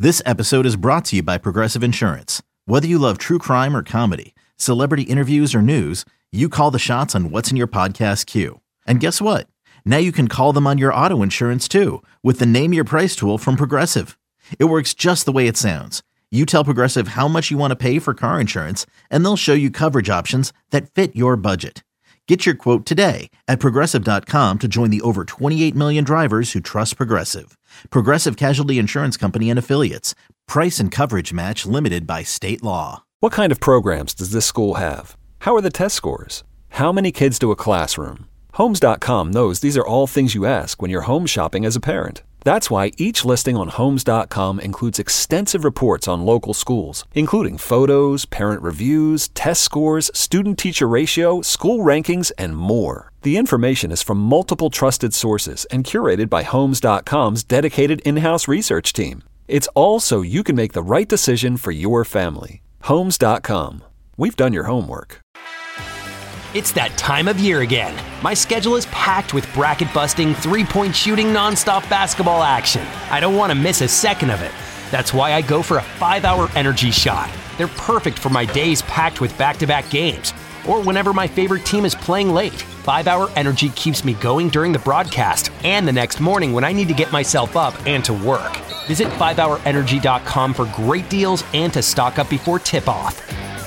This episode is brought to you by Progressive Insurance. Whether you love true crime or comedy, celebrity interviews or news, you call the shots on what's in your podcast queue. And guess what? Now you can call them on your auto insurance too with the Name Your Price tool from Progressive. It works just the way it sounds. You tell Progressive how much you want to pay for car insurance, and they'll show you coverage options that fit your budget. Get your quote today at Progressive.com to join the over 28 million drivers who trust Progressive. Progressive Casualty Insurance Company and Affiliates. Price and coverage match limited by state law. What kind of programs does this school have? How are the test scores? How many kids to a classroom? Homes.com knows these are all things you ask when you're home shopping as a parent. That's why each listing on Homes.com includes extensive reports on local schools, including photos, parent reviews, test scores, student-teacher ratio, school rankings, and more. The information is from multiple trusted sources and curated by Homes.com's dedicated in-house research team. It's all so you can make the right decision for your family. Homes.com. We've done your homework. It's that time of year again. My schedule is packed with bracket-busting, three-point shooting, nonstop basketball action. I don't want to miss a second of it. That's why I go for a 5-hour energy shot. They're perfect for my days packed with back-to-back games, or whenever my favorite team is playing late. 5-hour energy keeps me going during the broadcast and the next morning when I need to get myself up and to work. Visit 5hourenergy.com for great deals and to stock up before tip-off.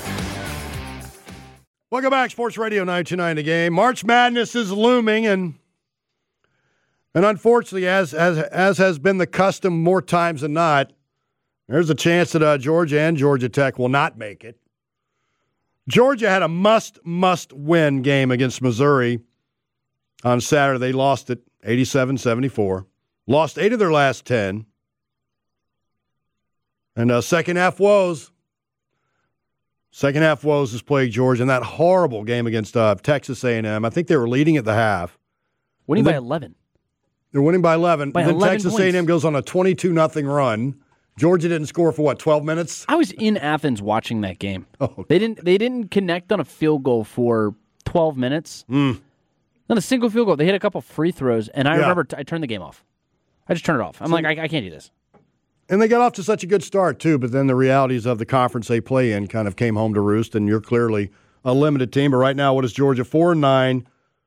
Welcome back, Sports Radio 929 The Game. March Madness is looming, and unfortunately, as has been the custom more times than not, there's a chance that Georgia and Georgia Tech will not make it. Georgia had a must-win game against Missouri on Saturday. They lost it 87-74. Lost 8 of their last 10. And second half woes. Second half woes has plagued Georgia in that horrible game against Texas A&M. I think they were leading at the half. Winning by 11. They're winning by 11. By then 11 Texas points. A&M goes on a 22-0 run. Georgia didn't score for, 12 minutes? I was in Athens watching that game. Oh. They didn't connect on a field goal for 12 minutes. Not a single field goal. They hit a couple free throws, and I remember I turned the game off. I just turned it off. I'm like, I can't do this. And they got off to such a good start, too, but then the realities of the conference they play in kind of came home to roost, and you're clearly a limited team. But right now, what is Georgia? 4-9.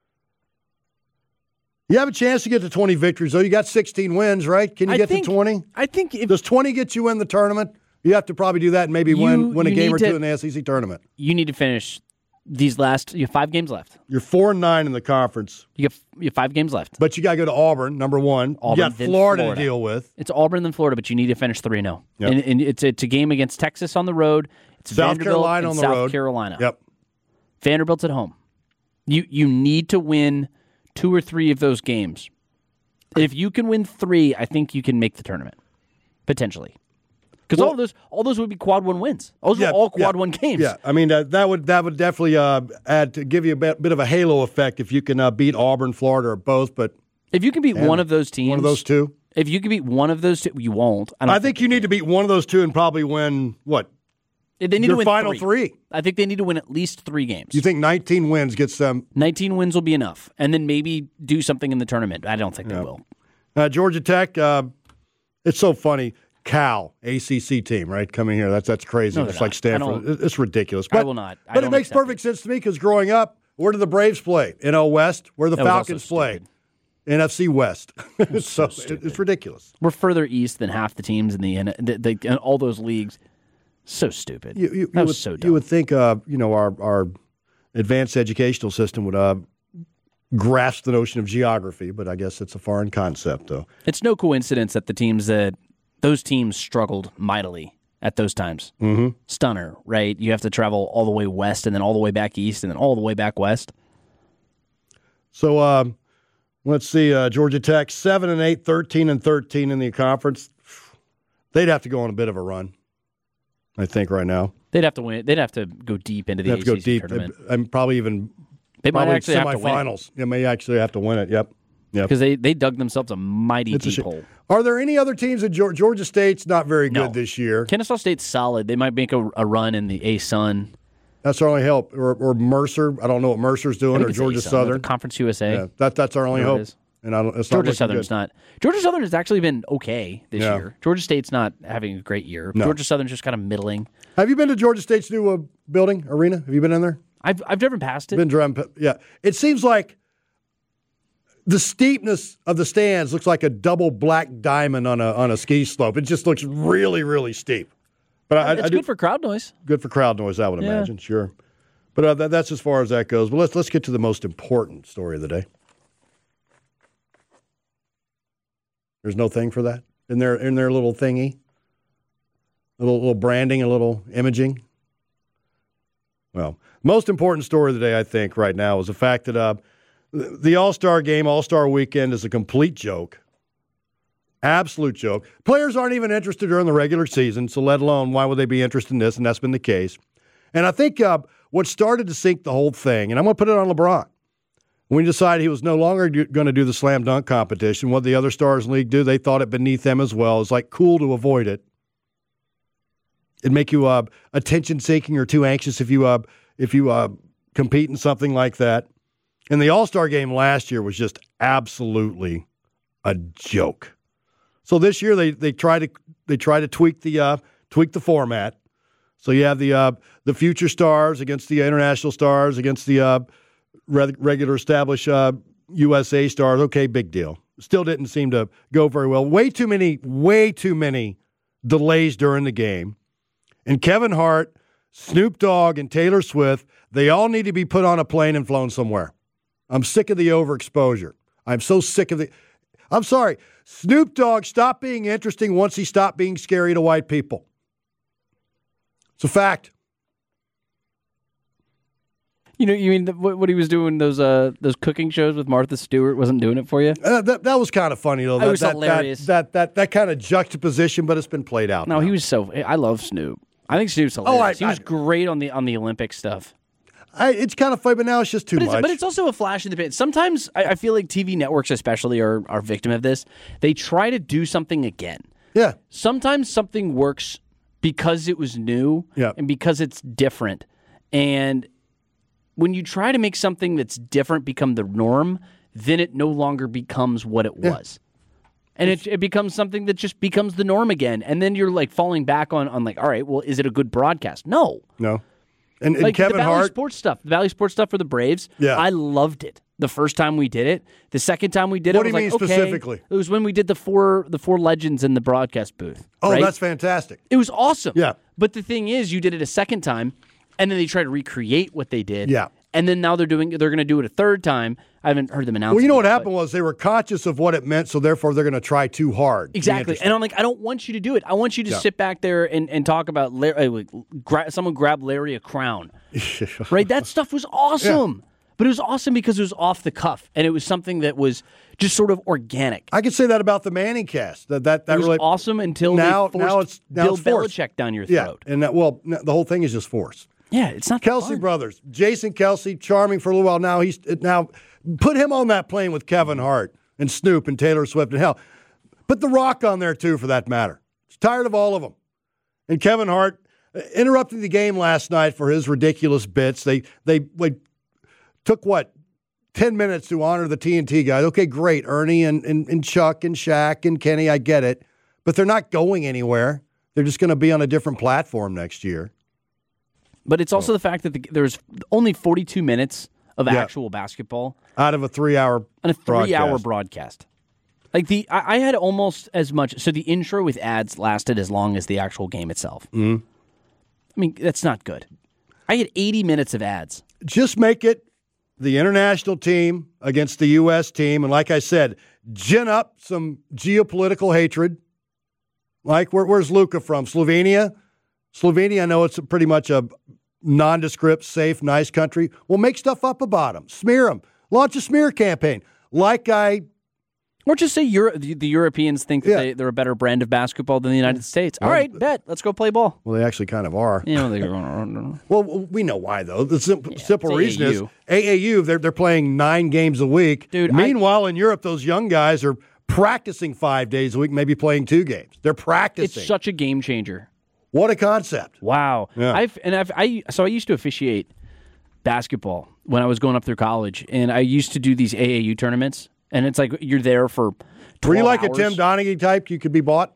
You have a chance to get to 20 victories, though. You got 16 wins, right? Can you get to 20? I think Does 20 get you in the tournament? You have to probably do that and maybe win a game or two in the SEC tournament. You need to finish these last. You have 5 games left. You're 4-9 in the conference. You have 5 games left. But you got to go to Auburn, number one. Auburn, you got then Florida to deal with. It's Auburn then Florida, but you need to finish 3-0. Yep. And it's a game against Texas on the road. It's South Vanderbilt Carolina and on the road. South Carolina. Yep. Vanderbilt's at home. You need to win 2 or 3 of those games. And if you can win 3, I think you can make the tournament, potentially. Because all those would be quad 1 wins. Those are all quad 1 games. Yeah, I mean that would definitely add to give you a bit of a halo effect if you can beat Auburn, Florida, or both. But if you can beat one of those teams, one of those two. If you can beat one of those two, you won't. I think you need to beat one of those two and probably win what? They need your to win final 3. 3. I think they need to win at least 3 games. You think 19 wins gets them? 19 wins will be enough, and then maybe do something in the tournament. I don't think they will. Georgia Tech, it's so funny. Cal, ACC team, right? Coming here. That's crazy. It's like Stanford. It's ridiculous. But, I will not. But it makes perfect sense to me because growing up, where do the Braves play? NL West. Where do the Falcons play? NFC West. So it's ridiculous. We're further east than half the teams in in all those leagues. So stupid. That was so dumb. You would think, our advanced educational system would grasp the notion of geography, but I guess it's a foreign concept, though. It's no coincidence that those teams struggled mightily at those times. Mm-hmm. Stunner, right? You have to travel all the way west and then all the way back east and then all the way back west. So let's see. Georgia Tech 7-8, 13-13 in the conference. They'd have to go on a bit of a run, I think, right now. They'd have to win. They'd have to go deep into the ACC go deep, tournament. And probably even they might actually have to win. Semifinals. They may actually have to win it. Yep. Because they dug themselves a mighty deep hole. Are there any other teams that Georgia State's not very good this year? Kennesaw State's solid. They might make a run in the A-Sun. That's our only hope. Or Mercer. I don't know what Mercer's doing, or Georgia Southern. Conference USA. Yeah, that's our only hope. and it's Georgia not Southern's good. not. Georgia Southern has actually been okay this Yeah. year. Georgia State's not having a great year. No. Georgia Southern's just kind of middling. Have you been to Georgia State's new building, arena? Have you been in there? I've driven past it. Been driving. Yeah. It seems like the steepness of the stands looks like a double black diamond on a ski slope. It just looks really, really steep. But It's good for crowd noise. good for crowd noise, I would imagine. Sure. But that's as far as that goes. But let's get to the most important story of the day. There's no thing for that in their little thingy, a little branding, a little imaging. Well, most important story of the day, I think, right now is the fact that the All-Star game, All-Star weekend is a complete joke. Absolute joke. Players aren't even interested during the regular season, so let alone why would they be interested in this, and that's been the case. And I think what started to sink the whole thing, and I'm going to put it on LeBron, when he decided he was no longer going to do the slam dunk competition, what the other stars in the league do, they thought it beneath them as well. It's like cool to avoid it. It'd make you attention-seeking or too anxious if you compete in something like that. And the All-Star game last year was just absolutely a joke. So this year they try to tweak the format. So you have the future stars against the international stars against the regular established USA stars. Okay, big deal. Still didn't seem to go very well. Way too many delays during the game. And Kevin Hart, Snoop Dogg, and Taylor Swift, they all need to be put on a plane and flown somewhere. I'm sick of the overexposure. I'm so sick of I'm sorry. Snoop Dogg stopped being interesting once he stopped being scary to white people. It's a fact. You mean what he was doing those cooking shows with Martha Stewart wasn't doing it for you? That was kind of funny though. It was hilarious. That kind of juxtaposition, but it's been played out. No, now. he was I love Snoop. I think Snoop's hilarious. He was great on the Olympic stuff. It's kind of funny, but now it's just too much. But it's also a flash in the pan. Sometimes I feel like TV networks especially are victim of this. They try to do something again. Yeah. Sometimes something works because it was new and because it's different. And when you try to make something that's different become the norm, then it no longer becomes what it was. And it becomes something that just becomes the norm again. And then you're like falling back on like, all right, well, is it a good broadcast? No. And like Kevin the Valley Hart, the Valley Sports stuff for the Braves, I loved it. The first time we did it, the second time we did it, what do you mean specifically? It was when we did the four legends in the broadcast booth. Oh, right? that's fantastic. It was awesome. Yeah. But the thing is, you did it a second time, and then they tried to recreate what they did. Yeah. And then now they're going to do it a third time. I haven't heard them announce. Well, you know what yet, happened was they were conscious of what it meant, so therefore they're going to try too hard. Exactly. And I'm like, I don't want you to do it. I want you to sit back there and talk about someone grab Larry a crown. Right? That stuff was awesome. Yeah. But it was awesome because it was off the cuff, and it was something that was just sort of organic. I could say that about the Manning cast. That it was really awesome until now it's Bill it's forced. Belichick down your throat. Yeah, and the whole thing is just forced. Yeah, it's not Kelsey fun. brothers, Jason Kelsey, charming for a little while. Now put him on that plane with Kevin Hart and Snoop and Taylor Swift and hell, put The Rock on there too, for that matter. He's tired of all of them. And Kevin Hart interrupting the game last night for his ridiculous bits. They took 10 minutes to honor the TNT guys. Okay, great, Ernie and Chuck and Shaq and Kenny, I get it, but they're not going anywhere. They're just going to be on a different platform next year. But it's also the fact that there's only 42 minutes of actual basketball out of a 3-hour on a 3-hour broadcast. Like I had almost as much. So the intro with ads lasted as long as the actual game itself. Mm-hmm. I mean, that's not good. I had 80 minutes of ads. Just make it the international team against the U.S. team, and like I said, gin up some geopolitical hatred. Like where's Luka from? Slovenia. I know it's pretty much a nondescript, safe, nice country. Well, make stuff up about them. Smear them. Launch a smear campaign. Or just say the Europeans think that they're a better brand of basketball than the United States. All right, bet. Let's go play ball. Well, they actually kind of are. Well, we know why, though. The simple reason is AAU, they're playing 9 games a week. Dude, meanwhile, in Europe, those young guys are practicing 5 days a week, maybe playing 2 games. They're practicing. It's such a game changer. What a concept. Wow. Yeah. I used to officiate basketball when I was going up through college, and I used to do these AAU tournaments. And it's like you're there for 12 Were you like hours. a Tim Donaghy type? You could be bought?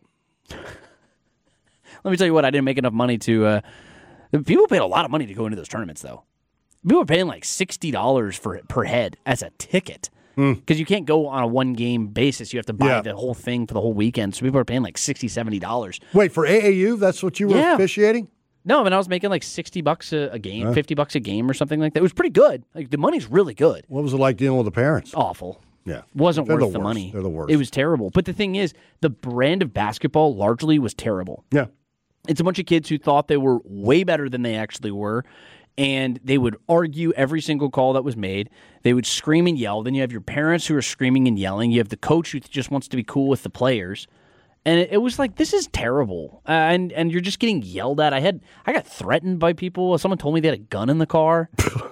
Let me tell you what, I didn't make enough money to people paid a lot of money to go into those tournaments, though. People were paying like $60 per head as a ticket. Because you can't go on a one-game basis. You have to buy the whole thing for the whole weekend. So people are paying like $60, $70. Wait, for AAU? That's what you were officiating? No, I mean, I was making like $60 a game, $50 a game or something like that. It was pretty good. Like, the money's really good. What was it like dealing with the parents? Awful. Yeah. Wasn't They're worth the the worst. money. They're the worst. It was terrible. But the thing is, the brand of basketball largely was terrible. Yeah. It's a bunch of kids who thought they were way better than they actually were, and they would argue every single call that was made. They would scream and yell. Then you have your parents who are screaming and yelling. You have the coach who just wants to be cool with the players. And it was like, this is terrible. And you're just getting yelled at. I got threatened by people. Someone told me they had a gun in the car.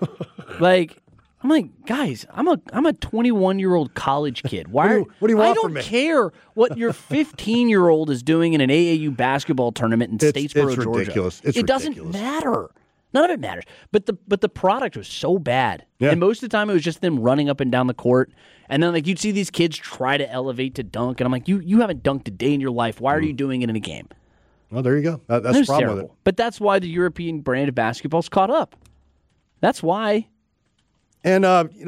I'm like, guys, I'm a 21-year-old college kid. What do you want I from me? don't care what your 15-year-old is doing in an AAU basketball tournament in Statesboro, it's Georgia. ridiculous. It's it doesn't ridiculous. matter. None of it matters. But the product was so bad. Yeah. And most of the time it was just them running up and down the court. And then like you'd see these kids try to elevate to dunk. And I'm like, you haven't dunked a day in your life. Why are you doing it in a game? Well, there you go. That's It the was problem terrible. with it. But that's why the European brand of basketball's caught up. That's why. And,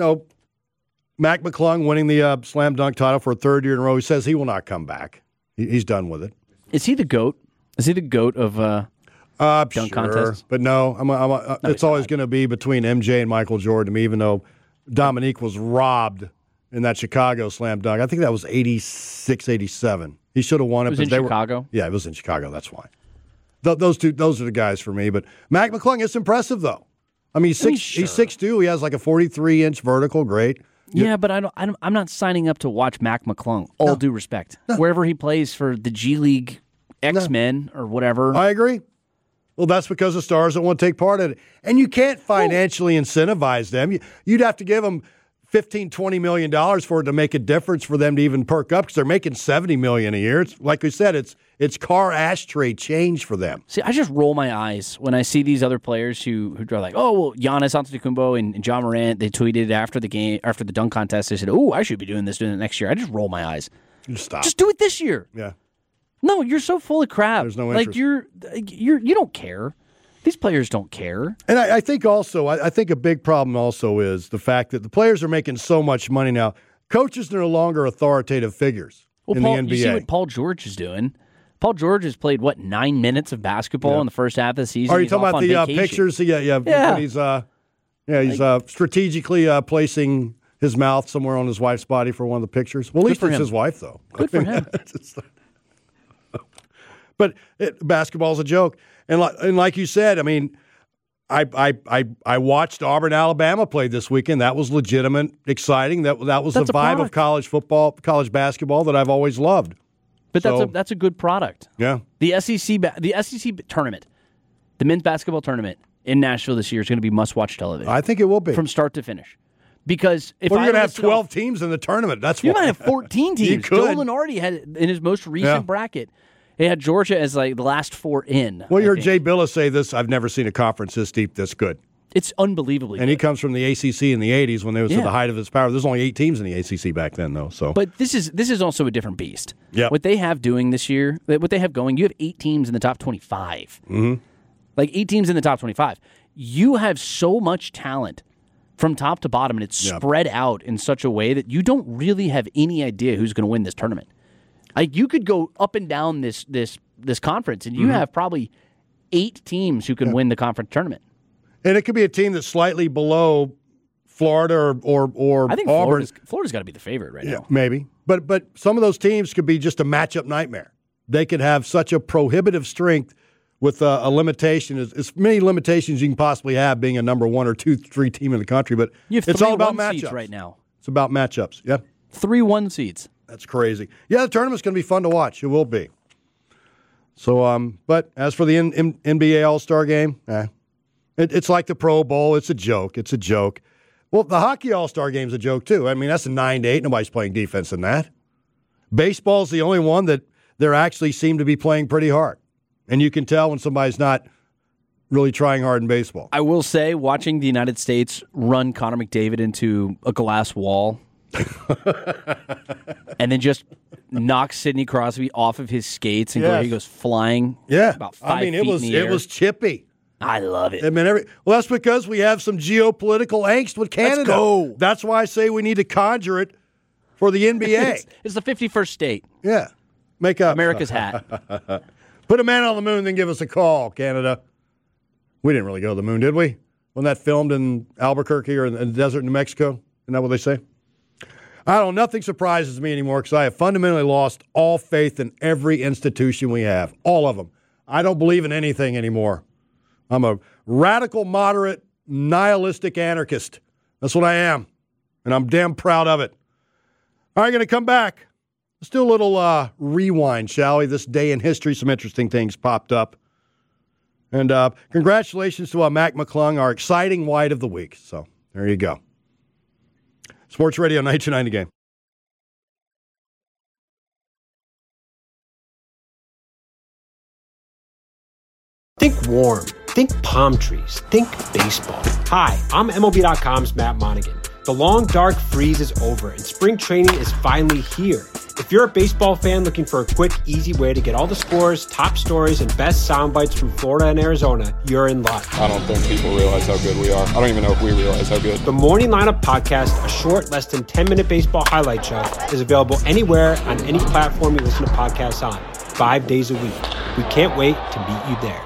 Mac McClung winning the slam dunk title for a third year in a row. He says he will not come back. He's done with it. Is he the GOAT? Is he the GOAT of dunk Sure. contests? But no, it's always going to be between MJ and Michael Jordan, even though Dominique was robbed in that Chicago slam dunk. I think that was 86, 87. He should have won it. It was because in Chicago? Yeah, it was in Chicago. That's why. Those are the guys for me. But Mac McClung is impressive, though. I mean, he's 6'2". He has like a 43-inch vertical. Great. Yeah, but I'm not signing up to watch Mac McClung. All due respect, wherever he plays for the G League X-Men or whatever. I agree. Well, that's because the stars don't want to take part in it. And you can't financially incentivize them. You'd have to give them $15, $20 million for it to make a difference for them to even perk up because they're making $70 million a year. It's like we said, it's car ashtray change for them. See, I just roll my eyes when I see these other players who are like, oh, well, Giannis Antetokounmpo and John Morant, they tweeted after the game, after the dunk contest, they said, oh, I should be doing it next year. I just roll my eyes. Just stop. Just do it this year. Yeah. No, you're so full of crap. There's no like interest. you don't care. These players don't care. And I think also, I think a big problem also is the fact that the players are making so much money now. Coaches are no longer authoritative figures in the NBA. You see what Paul George is doing. Paul George has played, 9 minutes of basketball in the first half of the season. Are you He's talking off about on the vacation. pictures? Yeah. He's strategically placing his mouth somewhere on his wife's body for one of the pictures. Well, at least for it's him. his wife, though. Good for him. But basketball's a joke, and like you said, I mean, I watched Auburn, Alabama play this weekend. That was legitimate, exciting. That was That's the a vibe of product. college football, college basketball that I've always loved. But So- that's a good product. Yeah. The SEC tournament, the men's basketball tournament in Nashville this year is going to be must-watch television I think it will be. from start to finish. Because if Well, you're I going to have listed 12 off- teams in the tournament. That's you why. might have 14 teams. You could. Joe Lenardi had in his most recent Yeah. bracket. He had Georgia as like the last four in. Well, you I heard think. Jay Billis say this. I've never seen a conference this deep, this good. It's unbelievably And he good. comes from the ACC in the 80s when they was at Yeah. the height of his power. There's only 8 teams in the ACC back then, though. So, But this is also a different beast. Yep. What they have doing this year, what they have going, you have 8 teams in the top 25. Mm-hmm. Like 8 teams in the top 25. You have so much talent from top to bottom, and it's Yep. spread out in such a way that you don't really have any idea who's going to win this tournament. Like you could go up and down this conference, and you have probably 8 teams who can win the conference tournament. and it could be a team that's slightly below Florida or I think Auburn. Florida's got to be the favorite right now. Maybe. But some of those teams could be just a matchup nightmare. They could have such a prohibitive strength with a limitation, as many limitations you can possibly have being a number 1 or 2, 3 team in the country. But You have it's 3 all about 1 seeds matchups right now. It's about matchups. Yeah, 3 1 seeds. that's crazy. Yeah, the tournament's going to be fun to watch. It will be. So, but as for the NBA All-Star game, it's like the Pro Bowl. It's a joke. It's a joke. Well, the Hockey All-Star game's a joke, too. I mean, that's a 9-8. Nobody's playing defense in that. Baseball's the only one that they're actually seem to be playing pretty hard. And you can tell when somebody's not really trying hard in baseball. I will say, watching the United States run Connor McDavid into a glass wall and then just knocks Sidney Crosby off of his skates and he goes flying. Yeah, about 5 feet it was in the air. It was chippy. I love it. I mean, well, that's because we have some geopolitical angst with Canada. Let's go. That's why I say we need to conjure it for the NBA. It's the 51st state. Yeah, make up America's hat. Put a man on the moon, then give us a call, Canada. We didn't really go to the moon, did we? Wasn't that filmed in Albuquerque or in the desert in New Mexico? Isn't that what they say? I don't know. Nothing surprises me anymore because I have fundamentally lost all faith in every institution we have. All of them. I don't believe in anything anymore. I'm a radical, moderate, nihilistic anarchist. That's what I am. And I'm damn proud of it. All right, going to come back. Let's do a little rewind, shall we? This day in history, some interesting things popped up. And congratulations to Mac McClung, our exciting white of the week. So there you go. Sports Radio 92.9 The Game. Think warm. Think palm trees. Think baseball. Hi, I'm MLB.com's Matt Monaghan. The long, dark freeze is over, and spring training is finally here. If you're a baseball fan looking for a quick, easy way to get all the scores, top stories, and best sound bites from Florida and Arizona, you're in luck. I don't think people realize how good we are. I don't even know if we realize how good. The Morning Lineup Podcast, a short, less than 10-minute baseball highlight show, is available anywhere on any platform you listen to podcasts on, 5 days a week. We can't wait to meet you there.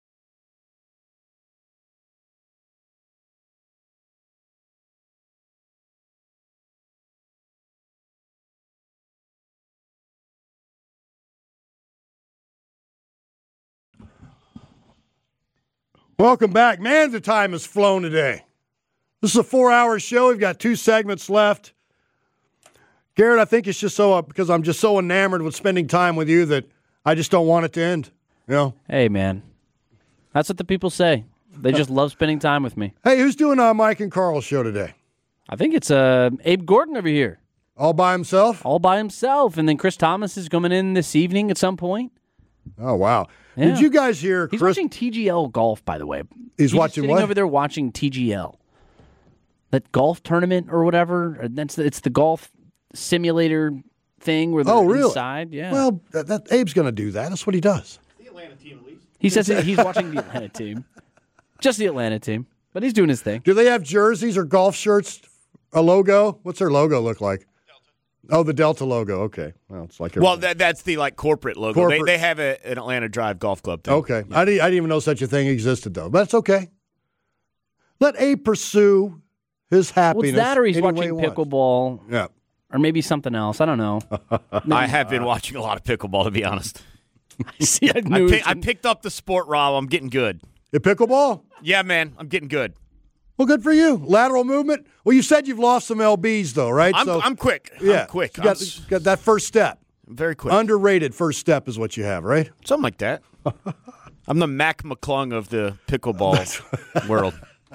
Welcome back. Man, the time has flown today. This is a 4-hour show. We've got 2 segments left. Garrett, I think it's just so because I'm just so enamored with spending time with you that I just don't want it to end. You know? Hey, man. That's what the people say. They just love spending time with me. Hey, who's doing Mike and Carl's show today? I think it's Abe Gordon over here. All by himself? All by himself. And then Chris Thomas is coming in this evening at some point. Oh, wow. Yeah. Did you guys hear He's Chris? watching TGL golf, by the way. He's watching sitting what? over there watching TGL. That golf tournament or whatever. It's the golf simulator thing where they're really? inside. Yeah. Well, Abe's going to do that. That's what he does. The Atlanta team, at least. He says he's watching the Atlanta team. Just the Atlanta team. But he's doing his thing. Do they have jerseys or golf shirts? A logo? What's their logo look like? Oh, the Delta logo. Okay. Well, it's like that's the corporate logo. They have an Atlanta Drive Golf Club thing. Okay. Yeah. I didn't even know such a thing existed, though. But that's okay. Let Abe pursue his happiness. Well, it's that or he's any way watching he wants. pickleball. Yeah. Or maybe something else. I don't know. I have been watching a lot of pickleball, to be honest. See, I picked up the sport, Rob. I'm getting good. The pickleball? Yeah, man. I'm getting good. Well, good for you. Lateral movement. Well, you said you've lost some LBs, though, right? I'm quick. Yeah. I'm quick. You got that first step. Very quick. Underrated first step is what you have, right? Something like that. I'm the Mac McClung of the pickleball world.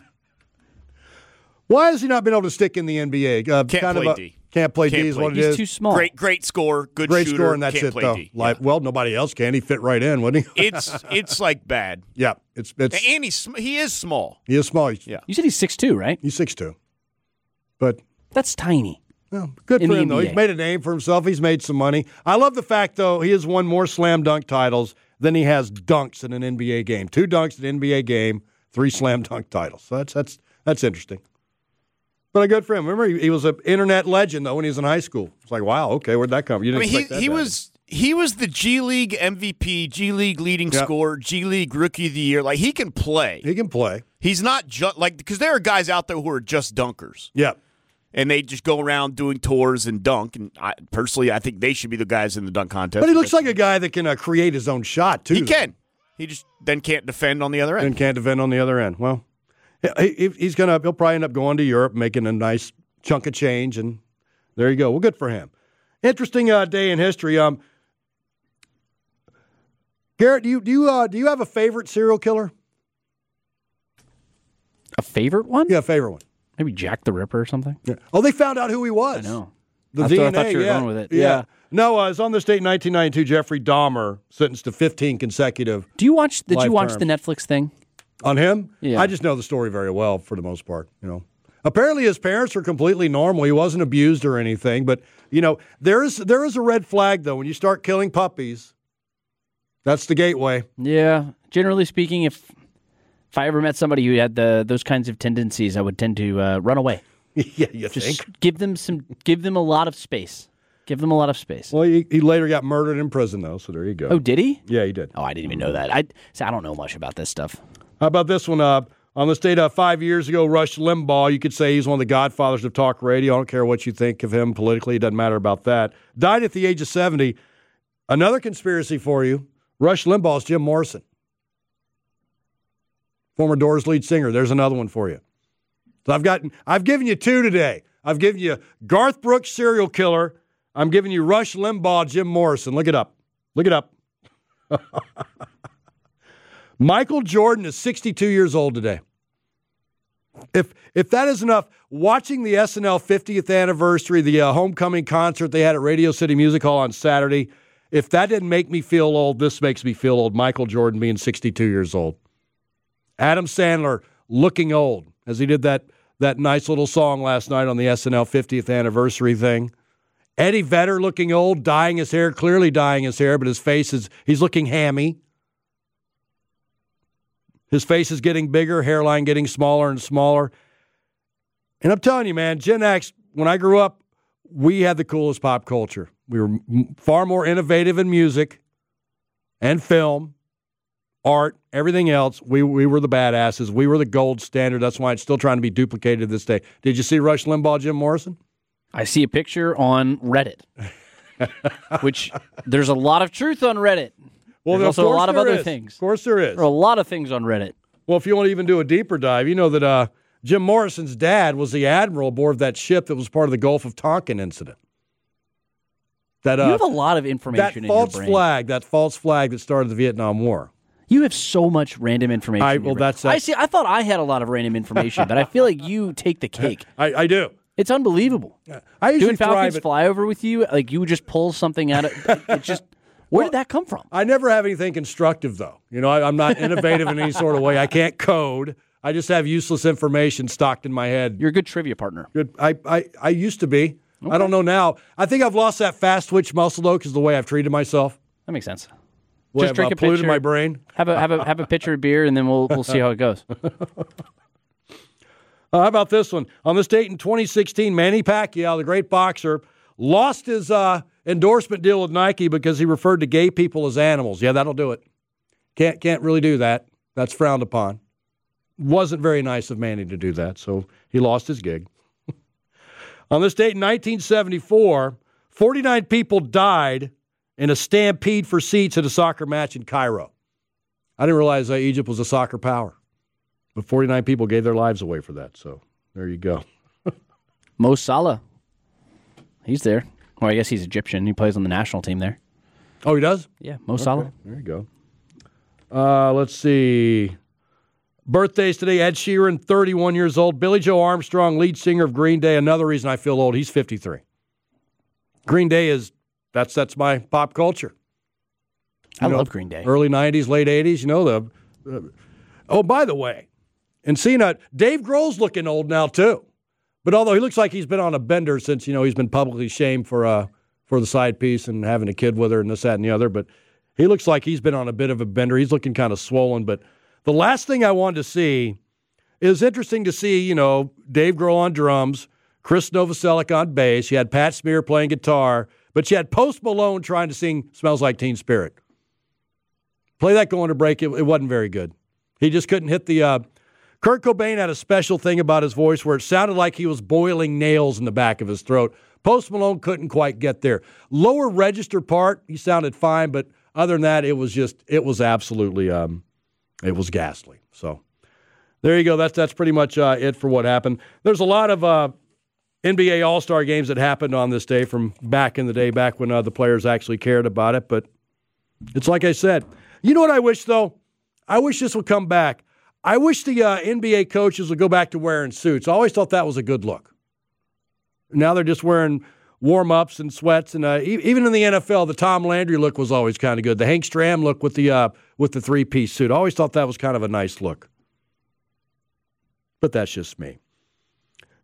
Why has he not been able to stick in the NBA? Can't play D. Can't play D is what it is. He's too small. Great score, good Great shooter. score, and that's can't it, play though. D. Well, nobody else can. He fit right in, wouldn't he? It's like bad. Yeah. It's And he is small. he is small. Yeah. You said he's 6'2", right? He's 6'2". But That's tiny. well, good In for the him, though. NBA. He's made a name for himself. He's made some money. I love the fact, though, he has won more slam dunk titles than he has dunks in an NBA game. 2 dunks in an NBA game, 3 slam dunk titles. So that's interesting. But good for him. Remember, he was an internet legend, though, when he was in high school. It's like, wow, okay, where'd that come from? You didn't expect that he to was the G League MVP, G League leading scorer, G League Rookie of the Year. Like, he can play. happen. He can play. He's not just because there are guys out there who are just dunkers. Yeah. And they just go around doing tours and dunk. And personally, I think they should be the guys in the dunk contest. But he looks like a guy that can create his own shot, too. He can. He just then can't defend on the other end. And can't defend on the other end. Well, he'll probably end up going to Europe, making a nice chunk of change, and there you go. Well, good for him. Interesting day in history. Garrett, do you have a favorite serial killer? A favorite one? Yeah, a favorite one. Maybe Jack the Ripper or something? Yeah. Oh, they found out who he was. I know. The I DNA. thought you were yeah. going with it. Yeah. Yeah. No, it was on this date in 1992. Jeffrey Dahmer sentenced to 15 consecutive. Did you watch Life the terms. Netflix thing? On him? Yeah. I just know the story very well for the most part. You know, Apparently his parents were completely normal. He wasn't abused or anything. But, there is a red flag, though. When you start killing puppies, that's the gateway. Yeah. Generally speaking, if I ever met somebody who had those kinds of tendencies, I would tend to run away. Yeah, you Just think? give them a lot of space. Give them a lot of space. Well, he later got murdered in prison, though, so there you go. Oh, did he? Yeah, he did. Oh, I didn't even know that. I don't know much about this stuff. How about this one? On this date 5 years ago, Rush Limbaugh, you could say he's one of the godfathers of talk radio. I don't care what you think of him politically. It doesn't matter about that. Died at the age of 70. Another conspiracy for you. Rush Limbaugh's Jim Morrison. Former Doors lead singer. There's another one for you. So I've given you two today. I've given you Garth Brooks, serial killer. I'm giving you Rush Limbaugh, Jim Morrison. Look it up. Look it up. Michael Jordan is 62 years old today. If that is enough, watching the SNL 50th anniversary, the homecoming concert they had at Radio City Music Hall on Saturday, if that didn't make me feel old, this makes me feel old. Michael Jordan being 62 years old. Adam Sandler looking old as he did that nice little song last night on the SNL 50th anniversary thing. Eddie Vedder looking old, clearly dyeing his hair, but his face he's looking hammy. His face is getting bigger, hairline getting smaller and smaller. And I'm telling you, man, Gen X, when I grew up, we had the coolest pop culture. We were far more innovative in music and film, art, everything else. We were the badasses. We were the gold standard. That's why it's still trying to be duplicated to this day. Did you see Rush Limbaugh, Jim Morrison? I see a picture on Reddit, which there's a lot of truth on Reddit. Well, there's also a lot of other things. Of course there is. There are a lot of things on Reddit. Well, if you want to even do a deeper dive, you know that Jim Morrison's dad was the admiral aboard that ship that was part of the Gulf of Tonkin incident. You have a lot of information in your brain. That false flag that started the Vietnam War. You have so much random information. I thought I had a lot of random information, but I feel like you take the cake. I do. It's unbelievable. I usually doing Falcons flyover with you, like you would just pull something out of it. Just where did that come from? I never have anything constructive, though. I'm not innovative in any sort of way. I can't code. I just have useless information stocked in my head. You're a good trivia partner. Good. I used to be. Okay. I don't know now. I think I've lost that fast twitch muscle though, because the way I've treated myself. That makes sense. Just drink a pitcher. My brain. Have a pitcher of beer, and then we'll see how it goes. How about this one? On this date in 2016, Manny Pacquiao, the great boxer, lost his endorsement deal with Nike because he referred to gay people as animals. Yeah, that'll do it. Can't really do that. That's frowned upon. Wasn't very nice of Manny to do that, so he lost his gig. On this date in 1974, 49 people died in a stampede for seats at a soccer match in Cairo. I didn't realize Egypt was a soccer power. But 49 people gave their lives away for that, so there you go. Mo Salah, he's there. Well, I guess he's Egyptian. He plays on the national team there. Oh, he does? Yeah, Mo Salah. There you go. Let's see. Birthdays today, Ed Sheeran, 31 years old. Billy Joe Armstrong, lead singer of Green Day. Another reason I feel old, he's 53. Green Day that's my pop culture. I love Green Day. Early 90s, late 80s, oh, by the way, and seeing Dave Grohl's looking old now, too. But although he looks like he's been on a bender since, he's been publicly shamed for the side piece and having a kid with her and this, that, and the other. But he looks like he's been on a bit of a bender. He's looking kind of swollen. But the last thing I wanted to see is interesting to see, Dave Grohl on drums, Chris Novoselic on bass. You had Pat Smear playing guitar, but you had Post Malone trying to sing Smells Like Teen Spirit. Play that going to break. It wasn't very good. He just couldn't hit the... Kurt Cobain had a special thing about his voice where it sounded like he was boiling nails in the back of his throat. Post Malone couldn't quite get there. Lower register part, he sounded fine, but other than that, it was absolutely, it was ghastly. So there you go. That's pretty much it for what happened. There's a lot of NBA All-Star games that happened on this day from back in the day, back when the players actually cared about it. But it's like I said. You know what I wish, though? I wish this would come back. I wish the NBA coaches would go back to wearing suits. I always thought that was a good look. Now they're just wearing warm-ups and sweats. And even in the NFL, the Tom Landry look was always kind of good. The Hank Stram look with the three-piece suit. I always thought that was kind of a nice look. But that's just me.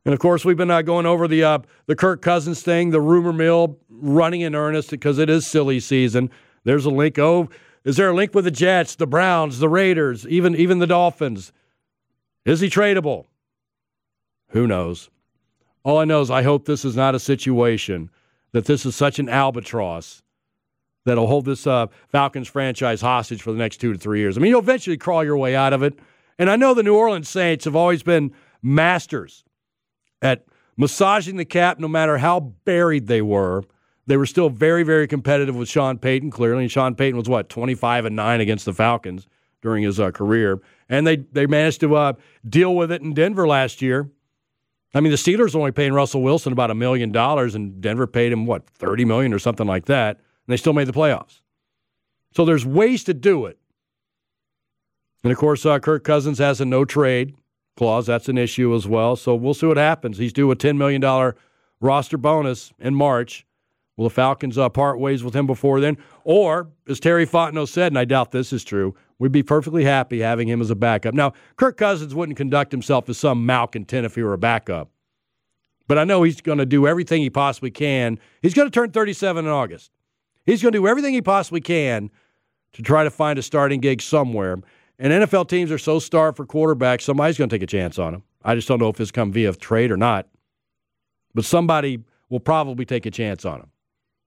And, of course, we've been going over the Kirk Cousins thing, the rumor mill running in earnest because it is silly season. There's a link. Oh, is there a link with the Jets, the Browns, the Raiders, even the Dolphins? Is he tradable? Who knows? All I know is I hope this is not a situation that this is such an albatross that'll hold this Falcons franchise hostage for the next 2 to 3 years. I mean, you'll eventually crawl your way out of it. And I know the New Orleans Saints have always been masters at massaging the cap no matter how buried they were. They were still very, very competitive with Sean Payton, clearly. And Sean Payton was, 25-9 against the Falcons during his career. And they managed to deal with it in Denver last year. I mean, the Steelers only paying Russell Wilson about $1 million, and Denver paid him, $30 million or something like that. And they still made the playoffs. So there's ways to do it. And, of course, Kirk Cousins has a no-trade clause. That's an issue as well. So we'll see what happens. He's due a $10 million roster bonus in March. Will the Falcons part ways with him before then? Or, as Terry Fontenot said, and I doubt this is true, we'd be perfectly happy having him as a backup. Now, Kirk Cousins wouldn't conduct himself as some malcontent if he were a backup. But I know he's going to do everything he possibly can. He's going to turn 37 in August. He's going to do everything he possibly can to try to find a starting gig somewhere. And NFL teams are so starved for quarterbacks, somebody's going to take a chance on him. I just don't know if it's come via trade or not. But somebody will probably take a chance on him.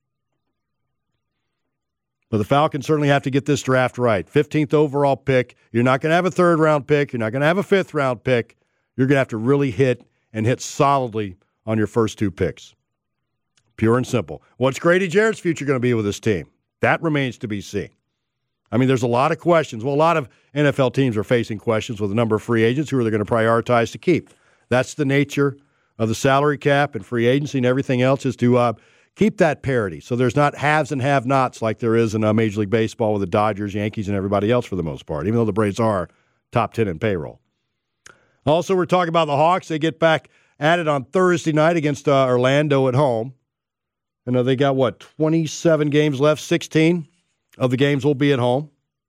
But the Falcons certainly have to get this draft right. 15th overall pick. You're not going to have a third-round pick. You're not going to have a fifth-round pick. You're going to have to really hit solidly on your first 2 picks. Pure and simple. What's Grady Jarrett's future going to be with this team? That remains to be seen. I mean, there's a lot of questions. Well, a lot of NFL teams are facing questions with a number of free agents who are they going to prioritize to keep. That's the nature of the salary cap and free agency and everything else is to keep that parity. So there's not haves and have-nots like there is in Major League Baseball with the Dodgers, Yankees, and everybody else for the most part, even though the Braves are top 10 in payroll. Also, we're talking about the Hawks. They get back at it on Thursday night against Orlando at home. And they got, 27 games left, 16 of the games will be at home.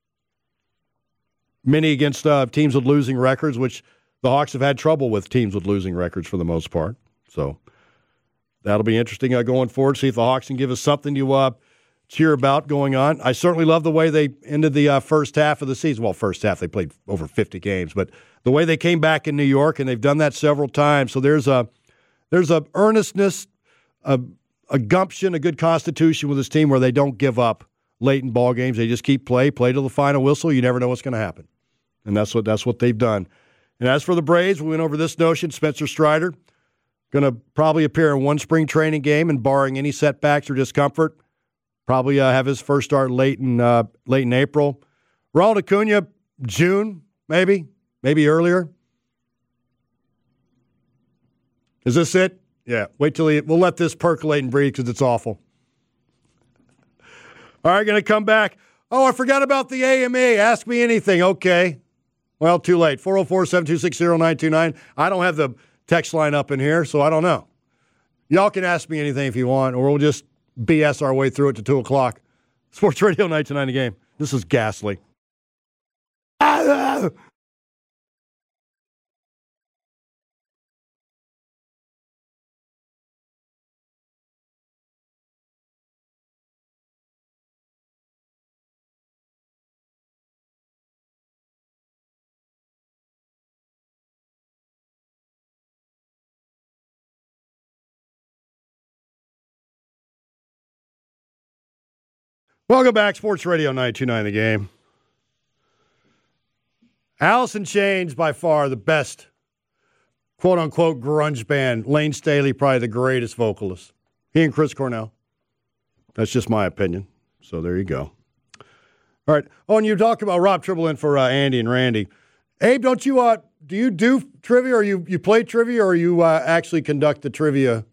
Many against teams with losing records, which the Hawks have had trouble with teams with losing records for the most part. So that'll be interesting going forward. See if the Hawks can give us something to cheer about going on. I certainly love the way they ended the first half of the season. Well, first half they played over 50 games, but the way they came back in New York, and they've done that several times. So there's a earnestness, a gumption, a good constitution with this team where they don't give up late in ball games. They just keep play till the final whistle. You never know what's going to happen. And that's what they've done. And as for the Braves, we went over this notion. Spencer Strider going to probably appear in one spring training game, and barring any setbacks or discomfort, probably have his first start late in April. Ronald Acuna, June, maybe earlier. Is this it? Yeah. Wait till we'll let this percolate and breathe because it's awful. All right, going to come back. Oh, I forgot about the AMA. Ask me anything. Okay. Well, too late. 404-726-0929. I don't have the text line up in here, so I don't know. Y'all can ask me anything if you want, or we'll just BS our way through it to 2 o'clock. Sports Radio 929 The Game. This is ghastly. Welcome back, Sports Radio 929 The Game. Alice in Chains, by far the best, quote-unquote, grunge band. Lane Staley, probably the greatest vocalist. He and Chris Cornell. That's just my opinion. So there you go. All right. Oh, and you talk about Rob Tribble in for Andy and Randy. Abe, don't you do you do trivia, or you play trivia, or you actually conduct the trivia?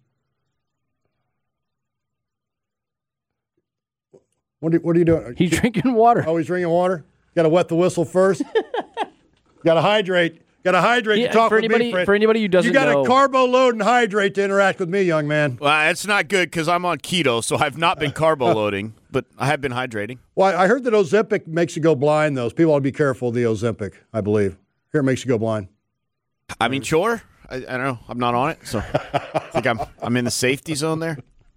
What are you doing? He's drinking water. Oh, he's drinking water? Got to wet the whistle first? Got to hydrate. Got to hydrate to talk with me, Fred. For anybody who doesn't know. You got to carbo load and hydrate to interact with me, young man. Well, that's not good because I'm on keto, so I've not been carbo loading, but I have been hydrating. Well, I heard that Ozempic makes you go blind, though. People ought to be careful of the Ozempic, I believe. Here, it makes you go blind. I mean, sure. I don't know. I'm not on it, so I think I'm in the safety zone there.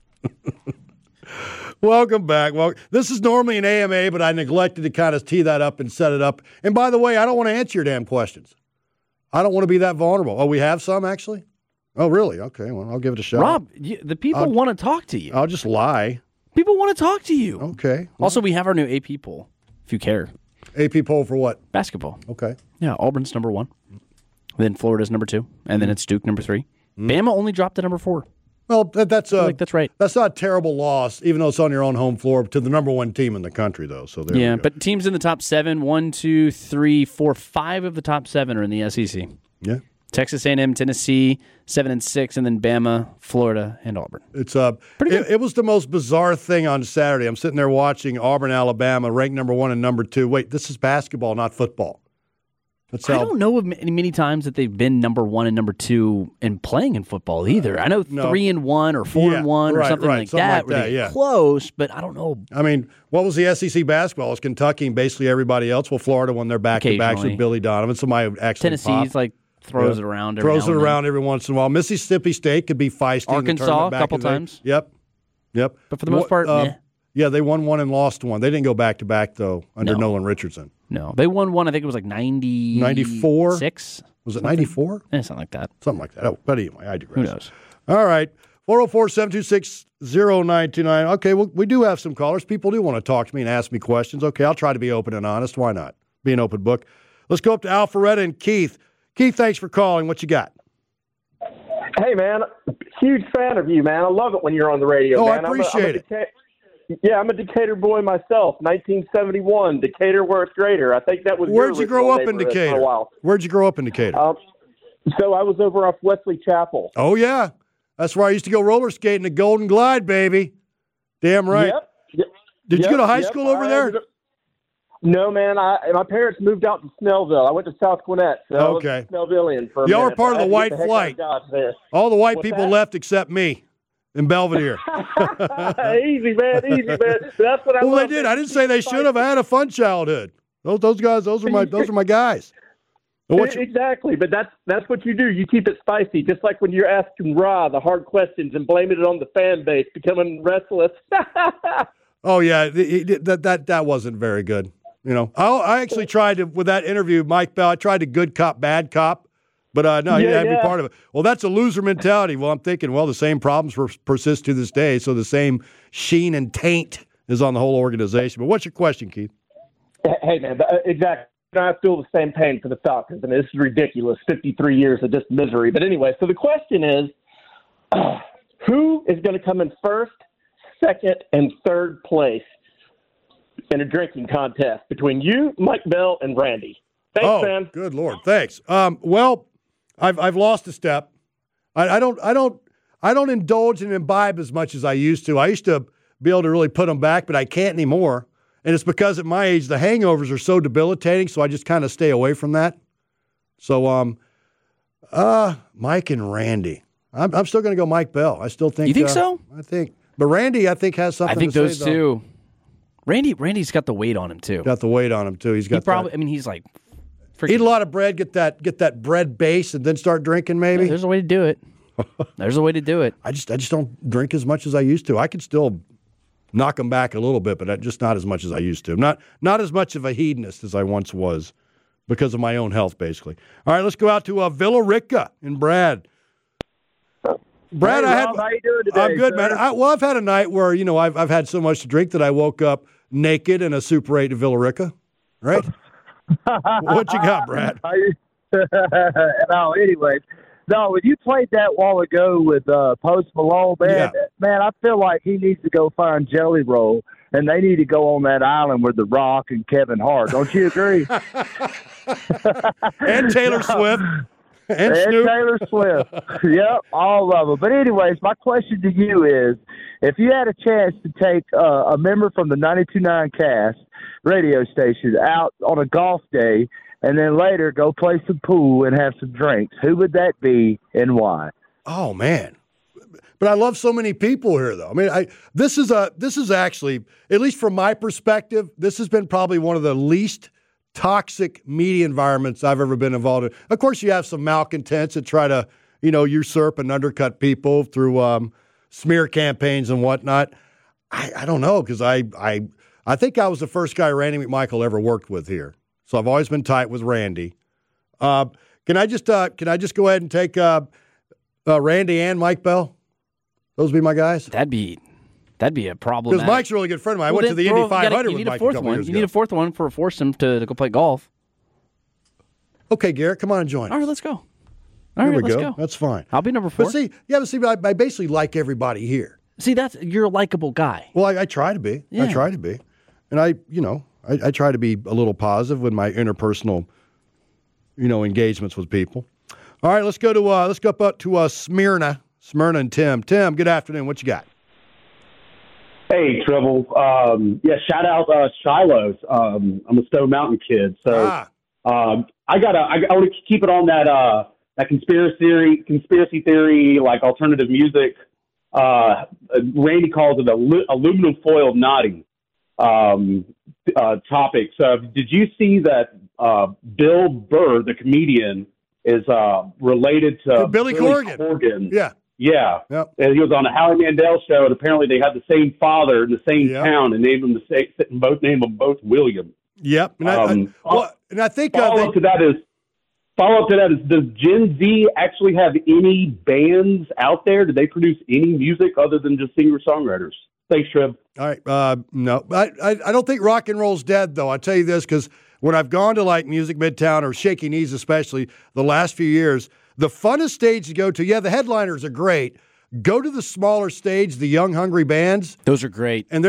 Welcome back. Well, this is normally an AMA, but I neglected to kind of tee that up and set it up. And by the way, I don't want to answer your damn questions. I don't want to be that vulnerable. Oh, we have some, actually? Oh, really? Okay, well, I'll give it a shot. Rob, the people want to talk to you. I'll just lie. People want to talk to you. Okay. Also, we have our new AP poll, if you care. AP poll for what? Basketball. Okay. Yeah, Auburn's number 1. Then Florida's number 2. And then it's Duke number 3. Bama only dropped to number 4. Well, that's right. That's not a terrible loss, even though it's on your own home floor, to the number 1 team in the country, though. So there we go. But teams in the top 7, 1, 2, 3, 4, 5 of the top 7 are in the SEC. Yeah. Texas A&M, Tennessee, 7 and 6, and then Bama, Florida, and Auburn. It's pretty good. It was the most bizarre thing on Saturday. I'm sitting there watching Auburn, Alabama, ranked number 1 and number 2. Wait, this is basketball, not football. I don't know of many times that they've been number 1 and number 2 in playing in football either. I know 3 and 1 or 4 and 1 or something like that. Where they're close, but I don't know. I mean, what was the SEC basketball? It was Kentucky and basically everybody else. Well, Florida won their back-to-backs with Billy Donovan. Somebody actually Tennessee's throws it around. Throws it around every once in a while. Mississippi State could be feisty. Arkansas a couple times. Yep. But for the most part, yeah, they won 1 and lost 1. They didn't go back-to-back, though, under Nolan Richardson. No, they won 1. I think it was like 94? 6? Was it 94? Something like that. Something like that. Oh, but anyway, I digress. Who knows? All right. 404-726-0929. Okay, well, we do have some callers. People do want to talk to me and ask me questions. Okay, I'll try to be open and honest. Why not? Be an open book. Let's go up to Alpharetta and Keith. Keith, thanks for calling. What you got? Hey, man. Huge fan of you, man. I love it when you're on the radio, man. I appreciate it. I'm a Decatur boy myself. 1971, Decatur where it's greater. I think that was. Where'd you grow up in Decatur? For a while. Where'd you grow up in Decatur? So I was over off Wesley Chapel. Oh, yeah. That's where I used to go roller skating the Golden Glide, baby. Damn right. Yep. Did you go to high school over there? No, man. My parents moved out to Snellville. I went to South Gwinnett. So okay. I was Snellvillian for a Y'all minute. were part of the white flight. All the white people left except me in Belvedere. Easy, man. That's what I Well, they did. I didn't say they should have. I had a fun childhood. Those guys, those are my guys. Exactly, but that's what you do. You keep it spicy, just like when you're asking Ra the hard questions and blaming it on the fan base, becoming restless. Oh yeah, that wasn't very good. You know, I actually tried to with that interview, Mike Bell. I tried to good cop, bad cop, but no, he didn't have to be part of it. Well, that's a loser mentality. Well, I'm thinking, well, the same problems persist to this day, so the same sheen and taint is on the whole organization. But what's your question, Keith? Hey, man, exactly. I feel the same pain for the Falcons. I mean, this is ridiculous. 53 years of just misery. But anyway, so the question is, who is going to come in first, second, and third place in a drinking contest between you, Mike Bell, and Randy? Thanks, man. Good Lord, thanks. Well, I've lost a step. I don't indulge and imbibe as much as I used to. I used to be able to really put them back, but I can't anymore. And it's because at my age, the hangovers are so debilitating, so I just kind of stay away from that. So, Mike and Randy. I'm still going to go Mike Bell. I still think. You think so? I think. But Randy, I think, has something to say. I think those two. Randy's got the weight on him, too. Got the weight on him, too. He's got he's like. Eat a lot of bread, get that bread base, and then start drinking, maybe. Yeah, there's a way to do it. There's a way to do it. I just don't drink as much as I used to. I can still knock them back a little bit, but just not as much as I used to. Not as much of a hedonist as I once was because of my own health, basically. All right, let's go out to Villa Rica in Brad. Brad, hey, Rob, how you doing today, I'm good, sir? man. I've had a night where I've had so much to drink that I woke up naked in a Super 8 at Villa Rica. Right? What you got, Brad? Anyways. No, when you played that while ago with Post Malone, man, I feel like he needs to go find Jelly Roll, and they need to go on that island with The Rock and Kevin Hart. Don't you agree? And Taylor Swift. And Taylor Swift. Yep, all of them. But anyways, my question to you is, if you had a chance to take a member from the 92.9 cast radio station out on a golf day and then later go play some pool and have some drinks, who would that be and why? Oh, man. But I love so many people here, though. I mean, this is actually, at least from my perspective, this has been probably one of the least toxic media environments I've ever been involved in. Of course, you have some malcontents that try to usurp and undercut people through smear campaigns and whatnot. I don't know, because I think I was the first guy Randy McMichael ever worked with here. So I've always been tight with Randy. Can I just go ahead and take Randy and Mike Bell? Those be my guys. That'd be a problem. Because Mike's a really good friend of mine. I went to the Indy 500 with Mike a couple years ago. You need a fourth one for a foursome to go play golf. Okay, Garrett, come on and join us. All right, let's go. Here we go. That's fine. I'll be number 4. But I basically like everybody here. See, you're a likable guy. Well, I try to be. Yeah. I try to be. And I try to be a little positive with my interpersonal, engagements with people. All right, let's go up to Smyrna and Tim. Tim, good afternoon. What you got? Hey, Tribble. Shout out Shiloh's. I'm a Stone Mountain kid, so I want to keep it on that conspiracy theory, like alternative music. Randy calls it aluminum foil naughty topic. So, did you see that Bill Burr, the comedian, is related to Billy Corgan? Yeah. Yeah. Yep. And he was on the Howie Mandel show, and apparently they had the same father in the same town, and named them named them both William. Yep. And I think follow up to that is, does Gen Z actually have any bands out there? Do they produce any music other than just singer-songwriters? Thanks, Trev. All right. No, I don't think rock and roll's dead, though. I'll tell you this, because when I've gone to like Music Midtown or Shaky Knees, especially the last few years, the funnest stage to go to, the headliners are great. Go to the smaller stage, the young, hungry bands. Those are great. And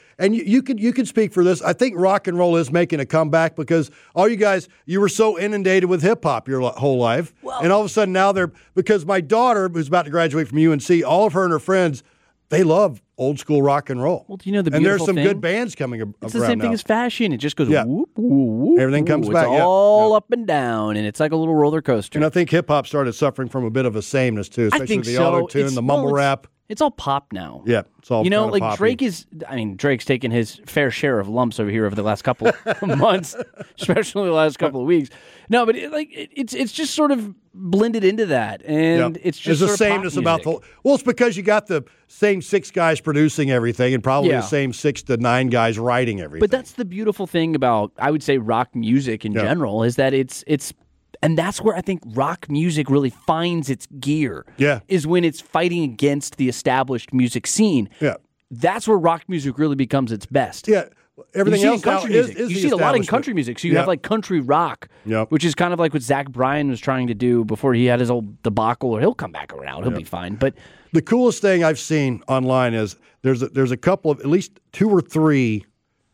you can speak for this. I think rock and roll is making a comeback because all you guys, you were so inundated with hip hop your whole life. And all of a sudden now because my daughter, who's about to graduate from UNC, all of her and her friends, they love old school rock and roll. Well, do you know the beautiful thing? And there's some thing? Good bands coming around. It's the same thing as fashion. It just goes whoop, whoop, whoop. Everything comes back. It's all up and down, and it's like a little roller coaster. And I think hip hop started suffering from a bit of a sameness too, especially the auto-tune, the mumble rap. It's all pop now. Yeah, it's all like poppy. Drake's taken his fair share of lumps over the last couple of months, especially the last couple of weeks. No, but it's just sort of blended into that, and it's just there's a sameness about the. Well, it's because you got the same 6 guys producing everything, and probably the same 6 to 9 guys writing everything. But that's the beautiful thing about, I would say, rock music in general, is that it's. And that's where I think rock music really finds its gear. Yeah. Is when it's fighting against the established music scene. Yeah. That's where rock music really becomes its best. Yeah. Everything else now is you see it a lot in country music. So you have like country rock, which is kind of like what Zach Bryan was trying to do before he had his old debacle, or he'll come back around. He'll be fine. But the coolest thing I've seen online is there's a couple of, at least 2 or 3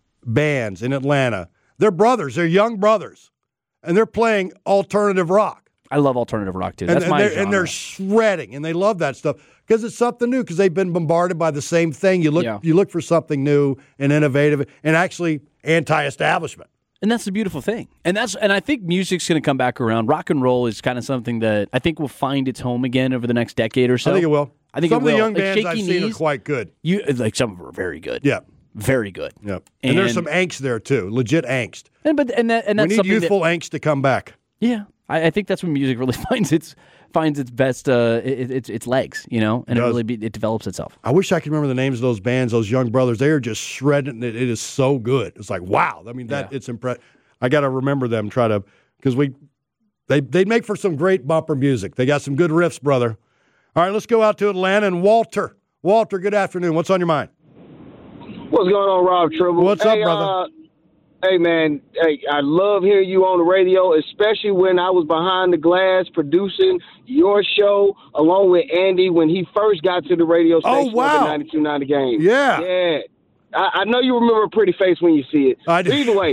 bands in Atlanta. They're brothers. They're young brothers. And they're playing alternative rock. I love alternative rock, too. That's my genre. And they're shredding, and they love that stuff because it's something new, because they've been bombarded by the same thing. You look for something new and innovative and actually anti-establishment. And that's the beautiful thing. And I think music's going to come back around. Rock and roll is kind of something that I think will find its home again over the next decade or so. I think it will. Some of the young bands I've seen are quite good. Some of them are very good. Yeah. Very good. Yep. And there's some angst there too, legit angst. And that's we need youthful angst to come back. Yeah, I think that's when music really finds its best its legs, and it develops itself. I wish I could remember the names of those bands, those young brothers. They are just shredding. It is so good. It's like wow. I mean it's impressive. I got to remember them. Because they make for some great bumper music. They got some good riffs, brother. All right, let's go out to Atlanta and Walter. Walter, good afternoon. What's on your mind? What's going on, Rob Tribble? What's up, brother? Hey, man. Hey, I love hearing you on the radio, especially when I was behind the glass producing your show along with Andy when he first got to the radio station. Oh, wow. At the 92.9 The Game. Yeah. Yeah. I know you remember a pretty face when you see it. I do. Either way.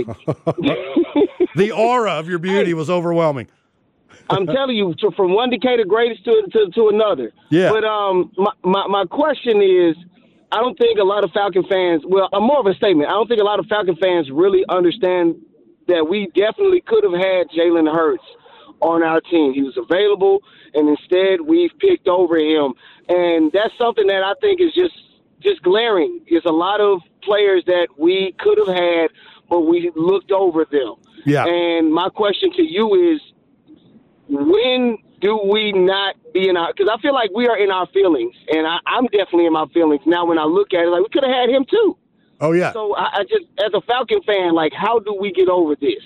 The aura of your beauty was overwhelming. I'm telling you, from one decade of greatest to another. Yeah. But my question is, I don't think a lot of Falcon fans, more of a statement, I don't think a lot of Falcon fans really understand that we definitely could have had Jalen Hurts on our team. He was available, and instead we've picked over him. And that's something that I think is just glaring. There's a lot of players that we could have had, but we looked over them. Yeah. And my question to you is, when do we not be in our – because I feel like we are in our feelings, and I'm definitely in my feelings. Now when I look at it, like we could have had him too. Oh, yeah. So I just – as a Falcon fan, like how do we get over this?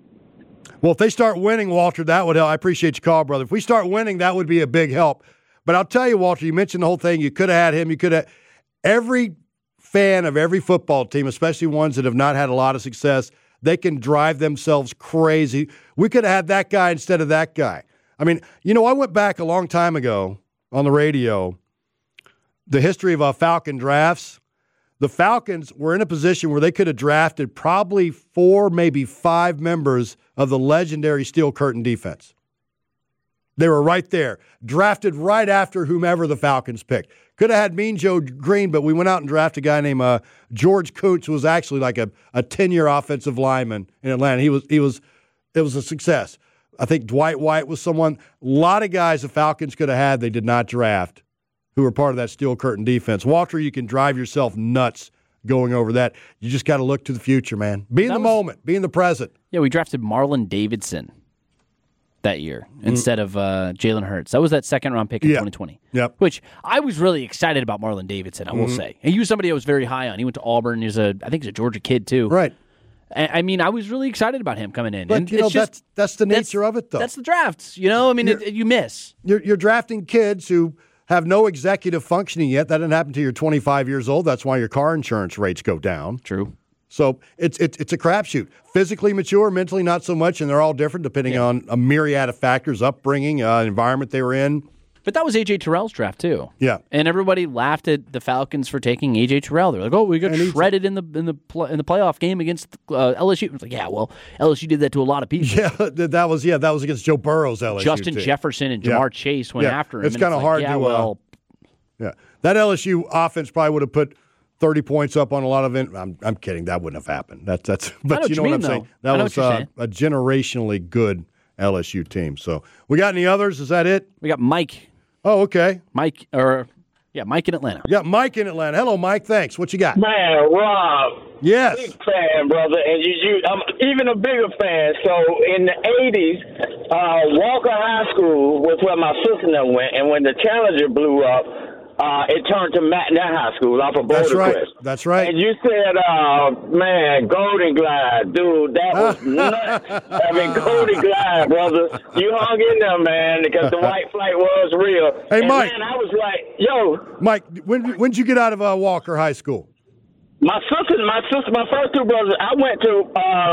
Well, if they start winning, Walter, that would help. I appreciate your call, brother. If we start winning, that would be a big help. But I'll tell you, Walter, you mentioned the whole thing. You could have had him. You could have – every fan of every football team, especially ones that have not had a lot of success, they can drive themselves crazy. We could have had that guy instead of that guy. I mean, I went back a long time ago on the radio, the history of Falcon drafts. The Falcons were in a position where they could have drafted probably 4, maybe 5 members of the legendary Steel Curtain defense. They were right there, drafted right after whomever the Falcons picked. Could have had Mean Joe Green, but we went out and drafted a guy named George Kuntz, who was actually like a 10-year offensive lineman in Atlanta. It was a success. I think Dwight White was someone. A lot of guys the Falcons could have had they did not draft who were part of that Steel Curtain defense. Walter, you can drive yourself nuts going over that. You just got to look to the future, man. Be in the moment. Be in the present. Yeah, we drafted Marlon Davidson that year instead of Jalen Hurts. That was that second-round pick in 2020. Yep. Which I was really excited about Marlon Davidson, I will say. And he was somebody I was very high on. He went to Auburn. I think he's a Georgia kid, too. Right. I mean, I was really excited about him coming in. But, and that's the nature of it, though. That's the drafts. I mean, you miss. You're drafting kids who have no executive functioning yet. That didn't happen until you're 25 years old. That's why your car insurance rates go down. True. So it's a crapshoot. Physically mature, mentally not so much, and they're all different depending on a myriad of factors, upbringing, environment they were in. But that was A.J. Terrell's draft, too. Yeah. And everybody laughed at the Falcons for taking A.J. Terrell. They're like, we got shredded in the playoff game against LSU. It's like, yeah, well, LSU did that to a lot of people. Yeah, that was against Joe Burrow's LSU. Justin team. Jefferson and Jamar Chase went after him. It's kind of hard to that LSU offense probably would have put 30 points up on a lot of it. I'm kidding. That wouldn't have happened. But you know what I'm saying? That was a generationally good LSU team. So we got any others? Is that it? We got Mike. Oh, okay. Mike in Atlanta. We got Mike in Atlanta. Hello, Mike. Thanks. What you got? Man, Rob. Yes. Big fan, brother. And I'm even a bigger fan. So in the 80s, Walker High School was where my sister went. And when the Challenger blew up, it turned to McNair High School off of Boulder Crest. That's right. And you said, man, Golden Glide. Dude, that was nuts. I mean, Golden Glide, brother. You hung in there, man, because the white flight was real. Hey, and Mike. Man, I was like, yo. Mike, when'd you get out of Walker High School? My first two brothers, I went to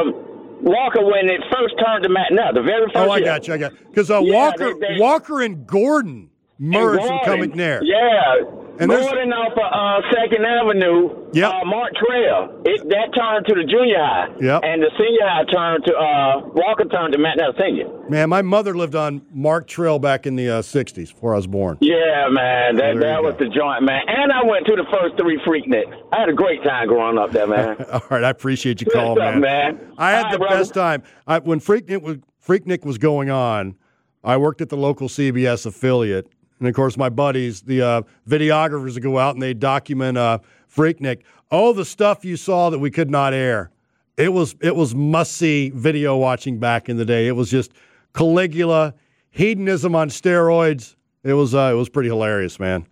Walker when it first turned to McNair, the very first year. I got you. Because Walker and Gordon merged and come McNair. Yeah. And Gordon off of 2nd Avenue, Mark Trail. That turned to the junior high. Yep. And the senior high turned to, Walker turned to McNair Senior. Man, my mother lived on Mark Trail back in the 60s before I was born. Yeah, man. That was the joint, man. And I went to the first 3 Freaknicks. I had a great time growing up there, man. All right. I appreciate you calling, man. I had the best time. When Freaknik was going on, I worked at the local CBS affiliate. And, of course, my buddies, the videographers would go out and they'd document Freaknik. All the stuff you saw that we could not air, it was must-see video watching back in the day. It was just Caligula, hedonism on steroids. It was pretty hilarious, man.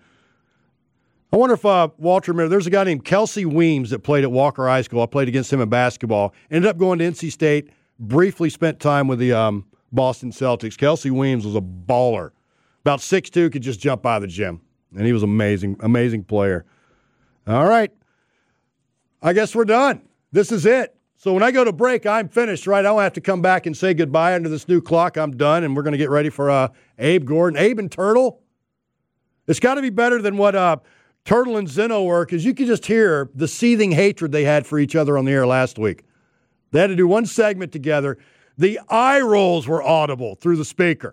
I wonder if Walter, there's a guy named Kelsey Weems that played at Walker High School. I played against him in basketball. Ended up going to NC State, briefly spent time with the Boston Celtics. Kelsey Weems was a baller. About 6'2", could just jump out of the gym. And he was amazing, amazing player. All right. I guess we're done. This is it. So when I go to break, I'm finished, right? I don't have to come back and say goodbye under this new clock. I'm done, and we're going to get ready for Abe Gordon. Abe and Turtle, it's got to be better than what Turtle and Zeno were, because you could just hear the seething hatred they had for each other on the air last week. They had to do one segment together. The eye rolls were audible through the speaker.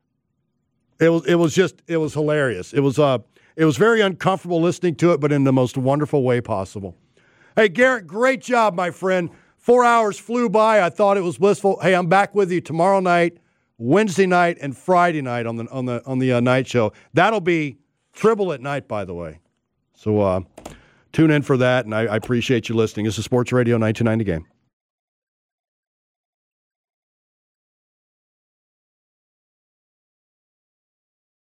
It was hilarious. It was very uncomfortable listening to it, but in the most wonderful way possible. Hey, Garrett, great job, my friend. 4 hours flew by. I thought it was blissful. Hey, I'm back with you tomorrow night, Wednesday night, and Friday night on the night show. That'll be Tribble at night, by the way. So tune in for that, and I appreciate you listening. This is Sports Radio 92.9 The Game.